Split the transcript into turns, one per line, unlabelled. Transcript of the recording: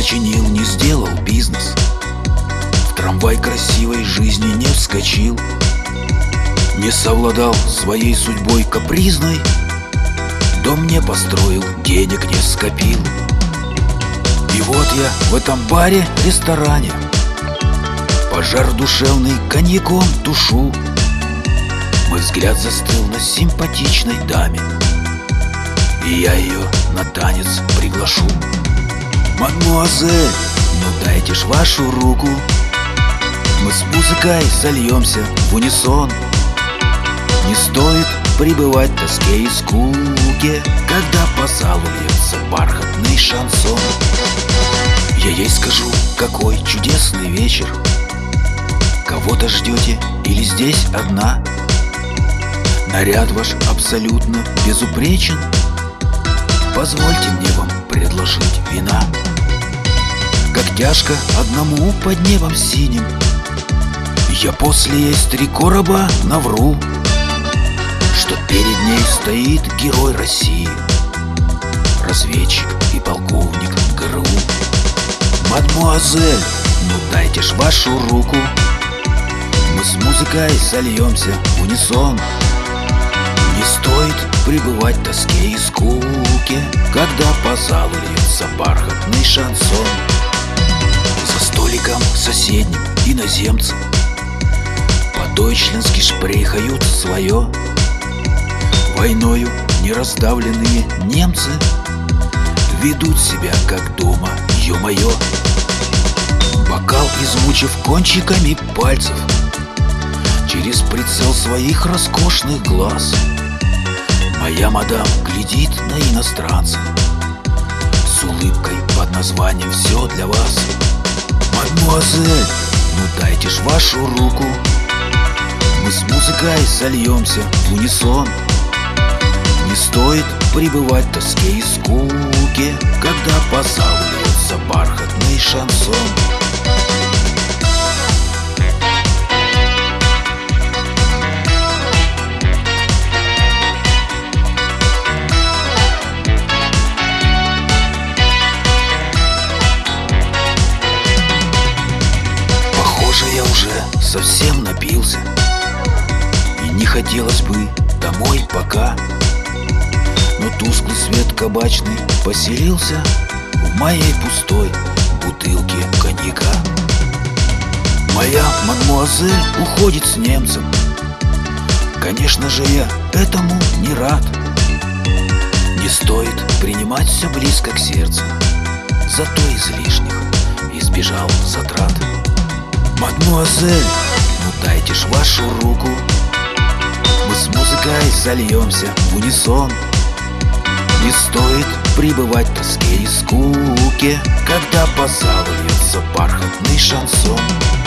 сочинил, не сделал бизнес, в трамвай красивой жизни не вскочил, не совладал своей судьбой капризной, дом не построил, денег не скопил. И вот я в этом баре-ресторане пожар душевный коньяком тушу. Мой взгляд застыл на симпатичной даме, и я ее на танец приглашу. Мадмуазель, ну дайте ж вашу руку, мы с музыкой сольемся в унисон. Не стоит пребывать в тоске и скуке, когда по залу льется бархатный шансон. Я ей скажу, какой чудесный вечер, кого-то ждете или здесь одна? Наряд ваш абсолютно безупречен, позвольте мне вам предложить вина. Как тяжко одному под небом синим, я после есть 3 короба навру, что перед ней стоит герой России, разведчик и полковник ГРУ. Мадмуазель, ну дайте ж вашу руку, мы с музыкой сольемся в унисон. Не стоит пребывать в тоске и скуке, когда по залу льется бархатный шансон. За столиком соседним иноземцы по-дойчленски шпрехают свое. Войною не раздавленные немцы ведут себя как дома, ё-моё. Бокал измучив кончиками пальцев, через прицел своих роскошных глаз моя мадам глядит на иностранца с улыбкой под названием «Все для вас». Мадмуазель, ну дайте ж вашу руку, мы с музыкой сольемся в унисон. Не стоит пребывать в тоске и скуке, когда по залу льется бархатный шансон. Похоже, я уже совсем напился, и не хотелось бы домой пока. Но тусклый свет кабачный поселился в моей пустой бутылке коньяка. Моя мадмуазель уходит с немцем, конечно же я этому не рад. Не стоит принимать все близко к сердцу, зато излишних избежал затрат. Мадмуазель, ну дайте ж вашу руку, мы с музыкой сольемся в унисон. Не стоит пребывать в тоске и скуке, когда по залу льется бархатный шансон.